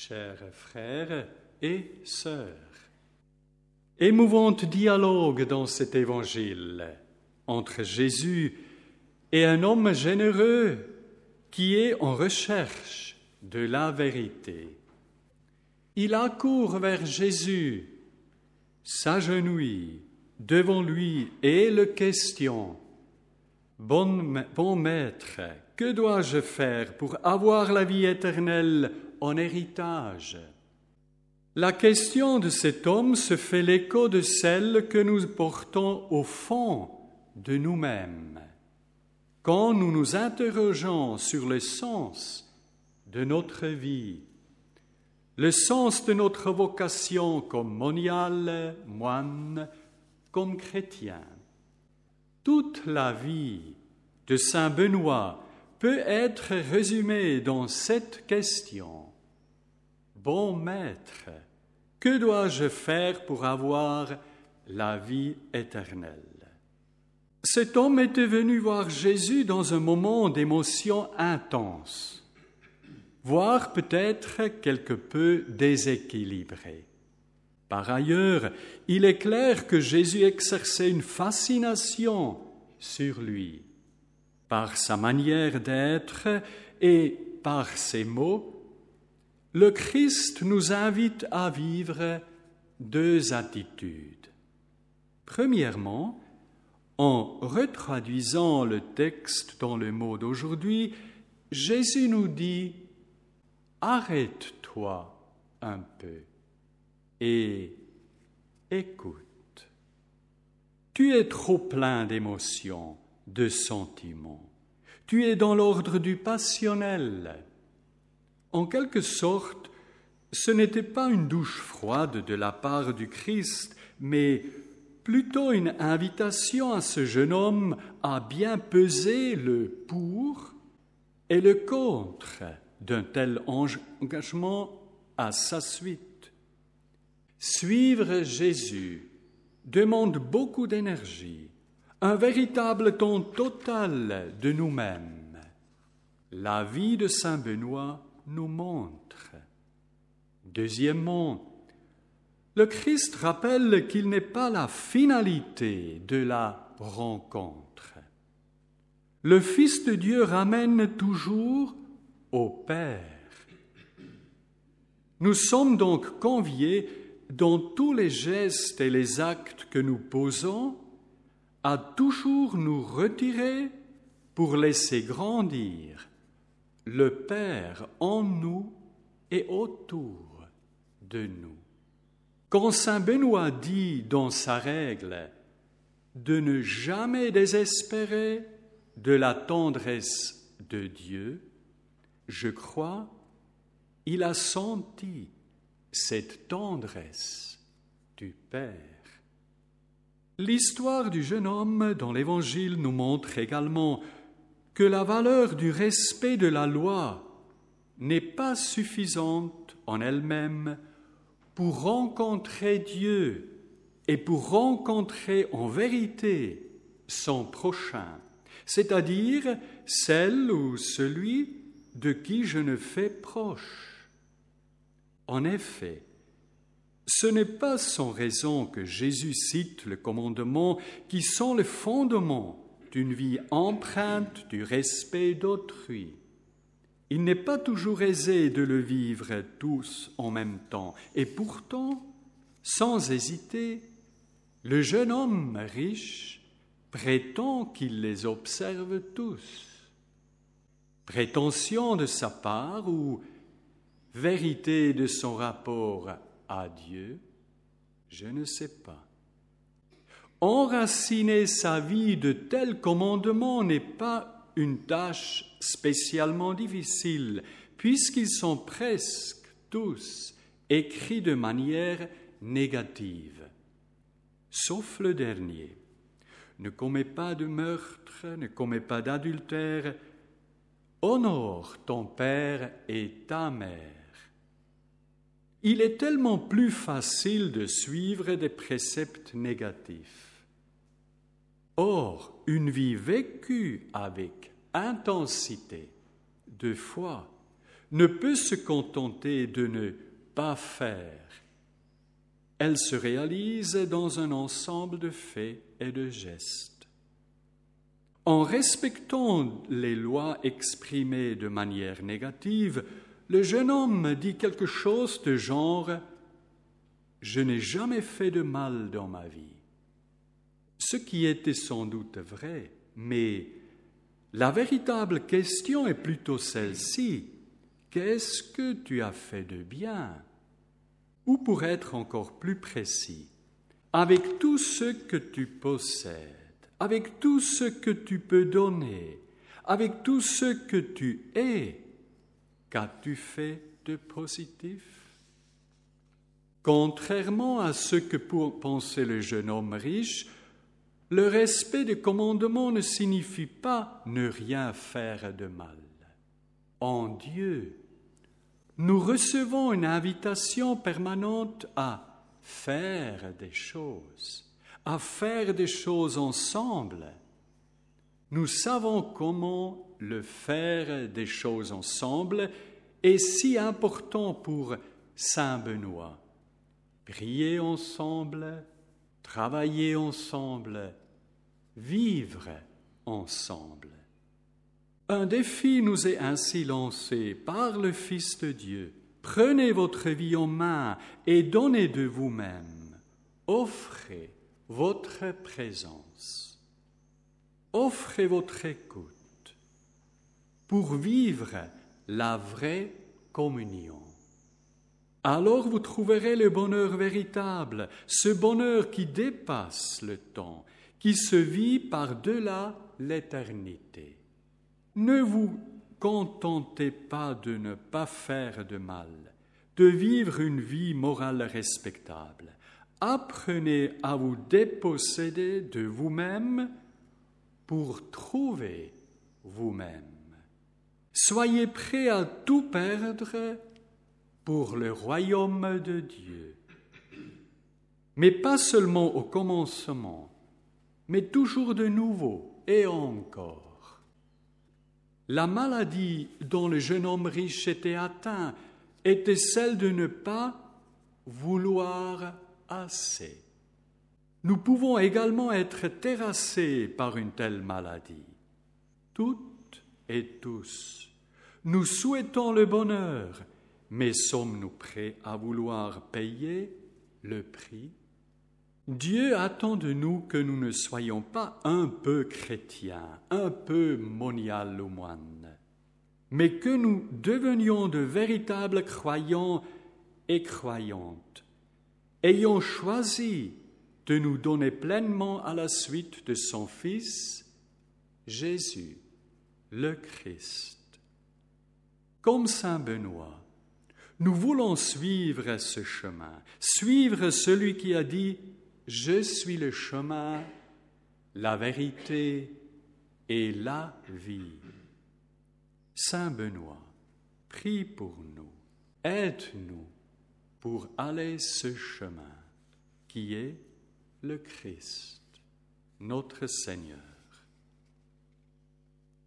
chers frères et sœurs. Émouvant dialogue dans cet évangile entre Jésus et un homme généreux qui est en recherche de la vérité. Il accourt vers Jésus, s'agenouille devant lui et le questionne. Bon maître, que dois-je faire pour avoir la vie éternelle en héritage? La question de cet homme se fait l'écho de celle que nous portons au fond de nous-mêmes, quand nous nous interrogeons sur le sens de notre vie, le sens de notre vocation comme monial, moine, comme chrétien. Toute la vie de saint Benoît peut être résumée dans cette question. Bon maître, que dois-je faire pour avoir la vie éternelle? Cet homme était venu voir Jésus dans un moment d'émotion intense, voire peut-être quelque peu déséquilibré. Par ailleurs, il est clair que Jésus exerçait une fascination sur lui. Par sa manière d'être et par ses mots, le Christ nous invite à vivre deux attitudes. Premièrement, en retraduisant le texte dans le mot d'aujourd'hui, Jésus nous dit « Arrête-toi un peu et écoute. Tu es trop plein d'émotions, de sentiments. Tu es dans l'ordre du passionnel. » En quelque sorte, ce n'était pas une douche froide de la part du Christ, mais plutôt une invitation à ce jeune homme à bien peser le pour et le contre d'un tel engagement à sa suite. Suivre Jésus demande beaucoup d'énergie, un véritable don total de nous-mêmes. La vie de saint Benoît nous montre. Deuxièmement, le Christ rappelle qu'il n'est pas la finalité de la rencontre. Le Fils de Dieu ramène toujours au Père. Nous sommes donc conviés dans tous les gestes et les actes que nous posons à toujours nous retirer pour laisser grandir le Père en nous et autour de nous. Quand saint Benoît dit dans sa règle de ne jamais désespérer de la tendresse de Dieu, je crois, il a senti cette tendresse du Père. L'histoire du jeune homme dans l'Évangile nous montre également que la valeur du respect de la loi n'est pas suffisante en elle-même pour rencontrer Dieu et pour rencontrer en vérité son prochain, c'est-à-dire celle ou celui de qui je ne fais proche. En effet, ce n'est pas sans raison que Jésus cite le commandement qui sont le fondement d'une vie empreinte du respect d'autrui. Il n'est pas toujours aisé de le vivre tous en même temps, et pourtant, sans hésiter, le jeune homme riche prétend qu'il les observe tous. Prétention de sa part ou vérité de son rapport à Dieu, je ne sais pas. Enraciner sa vie de tels commandements n'est pas une tâche spécialement difficile, puisqu'ils sont presque tous écrits de manière négative, sauf le dernier. Ne commets pas de meurtre, ne commets pas d'adultère, honore ton père et ta mère. Il est tellement plus facile de suivre des préceptes négatifs. Or, une vie vécue avec intensité, de foi, ne peut se contenter de ne pas faire. Elle se réalise dans un ensemble de faits et de gestes. En respectant les lois exprimées de manière négative, le jeune homme dit quelque chose de genre « Je n'ai jamais fait de mal dans ma vie ». Ce qui était sans doute vrai, mais la véritable question est plutôt celle-ci. Qu'est-ce que tu as fait de bien? Ou pour être encore plus précis, avec tout ce que tu possèdes, avec tout ce que tu peux donner, avec tout ce que tu es, qu'as-tu fait de positif? Contrairement à ce que pensait le jeune homme riche, le respect des commandements ne signifie pas ne rien faire de mal. En Dieu, nous recevons une invitation permanente à faire des choses ensemble. Nous savons comment le faire des choses ensemble est si important pour Saint Benoît. Prier ensemble, travailler ensemble, vivre ensemble. Un défi nous est ainsi lancé par le Fils de Dieu. Prenez votre vie en main et donnez de vous-même. Offrez votre présence. Offrez votre écoute pour vivre la vraie communion. Alors vous trouverez le bonheur véritable, ce bonheur qui dépasse le temps, qui se vit par-delà l'éternité. Ne vous contentez pas de ne pas faire de mal, de vivre une vie morale respectable. Apprenez à vous déposséder de vous-même pour trouver vous-même. Soyez prêts à tout perdre pour le royaume de Dieu. Mais pas seulement au commencement, mais toujours de nouveau et encore. La maladie dont le jeune homme riche était atteint était celle de ne pas vouloir assez. Nous pouvons également être terrassés par une telle maladie. Toutes et tous, nous souhaitons le bonheur, mais sommes-nous prêts à vouloir payer le prix? Dieu attend de nous que nous ne soyons pas un peu chrétiens, un peu moniales ou moines, mais que nous devenions de véritables croyants et croyantes, ayant choisi de nous donner pleinement à la suite de son Fils, Jésus, le Christ. Comme Saint Benoît, nous voulons suivre ce chemin, suivre celui qui a dit « Je suis le chemin, la vérité et la vie ». Saint Benoît, prie pour nous, aide-nous pour aller ce chemin qui est le Christ, notre Seigneur.